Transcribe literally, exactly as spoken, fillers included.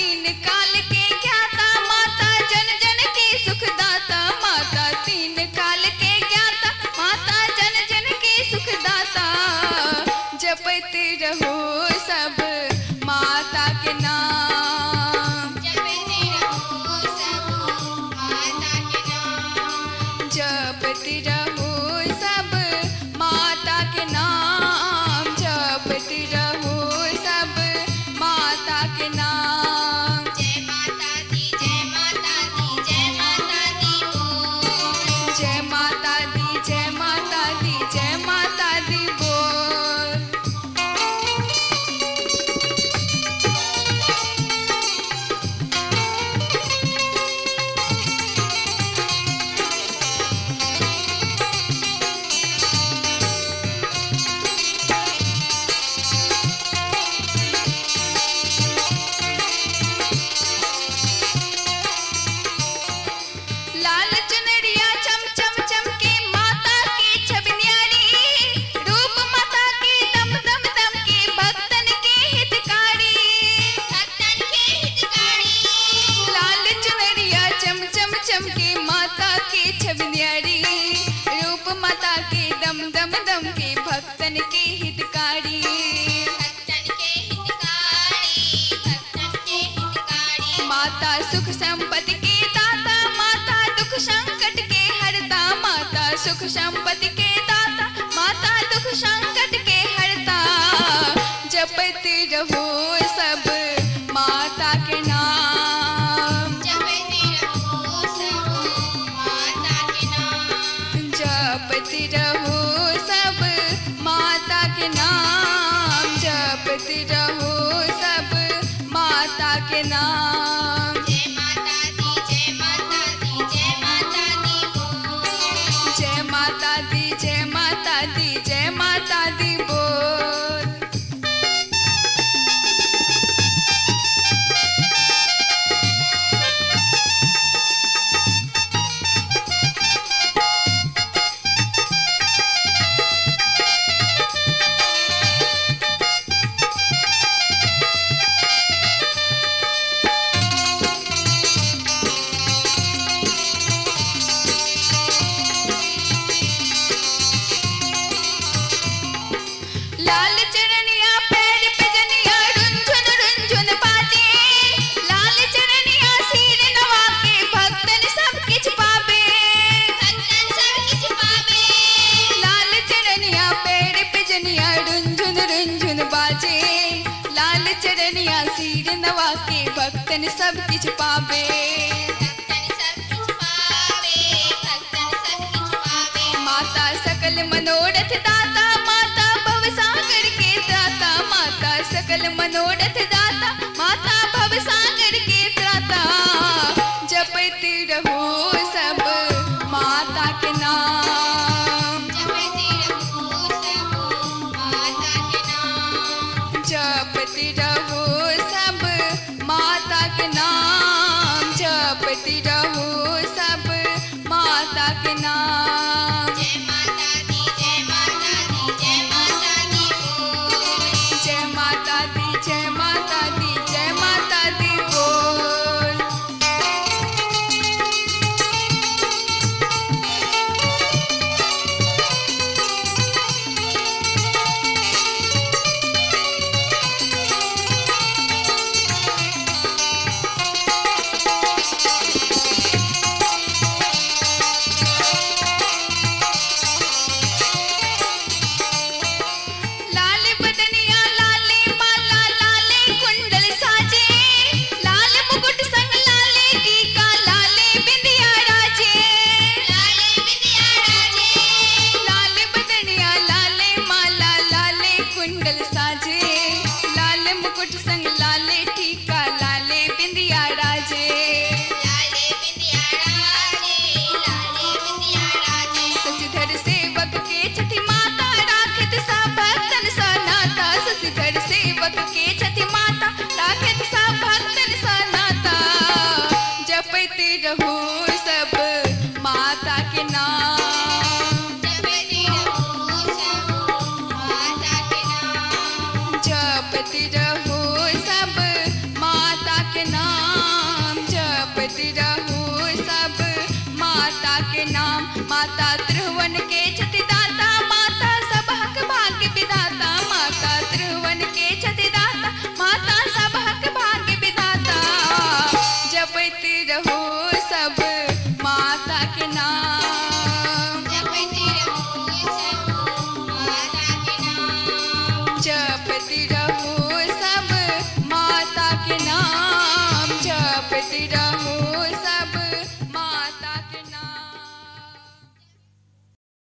तीन काल के ज्ञाता, माता जन जन की सुखदाता, माता तीन काल के ज्ञाता, माता जन जन की सुखदाता। जपते रहो सब माता के नाम, जपते रहो सब माता के नाम, जपते रहो सब माता के नाम, जपते रहो सब माता के नाम। जय माता दी जय माता दी जय माता दी बोल, जय माता दी जय माता दी जय माता दी बोल। लाल चुनरिया चम चम चमके, माता की छवि न्यारी, रूप माता की दम दम दम के, भक्तन के हितकारी, भक्तन के हितकारी। लाल चुनरिया चम चम चमके, माता की छवि न्यारी, रूप माता के दम दम दम के, भक्तन के हितकारी। भक्तन के हितकारी, भक्तन के हितकारी। माता सुख संपत्ति के दाता, माता दुख संकट के हरता, माता सुख संपत्ति के दाता, माता दुख संकट के हरता। जपते रहो सब माता के नाम, जपते रहो सब माता के नाम, जपते रहो सब माता के नाम, जपते रहो सब माता के नाम। जय माता दी जय माता दी जय माता दी बोल, जय माता दी जय माता दी जय माता दी बोल। लाल चरनिया पैर पे जनिया, रुंझुन रुंझुन बाजे, लाल चरनिया सिर नवा के, भक्तन सब किछ पावे, भक्तन सब किछ पावे। लाल चरनिया पैर पे जनिया, रुंझुन रुंझुन बाजे, लाल चरनिया सिर नवा के, भक्तन सब किछ पावे। भक्तन सब किछ पावे, भक्तन सब किछ पावे। माता सकल मनोरथ दाता, माता भवसागर के त्राता, माता सकल मनोरथ दाता, माता भवसागर के त्राता। जपते रहो सब माता के नाम, जपते रहो सब माता के नाम, जपते रहो सब माता के नाम, जपते रहो सब माता के नाम। जय माता दी जय माता दी जय माता दी बोल, जय माता दी जय माता दी जय माता दी बोल। रहो सब माता के नाम, जपती रहो सब माता के नाम, जपती रहो सब माता के नाम। जपती रहो सब माता के नाम। माता त्रिभुवन के छतिदाता, माता सब हक भाग्य विधाता। माता त्रिभुवन के छतिदाता, माता सब हक भाग्य विधाता। जपती रहो सब माता के नाम। जपती रहो सब माता के नाम। जपती रहो सब माता के नाम। जपती रहो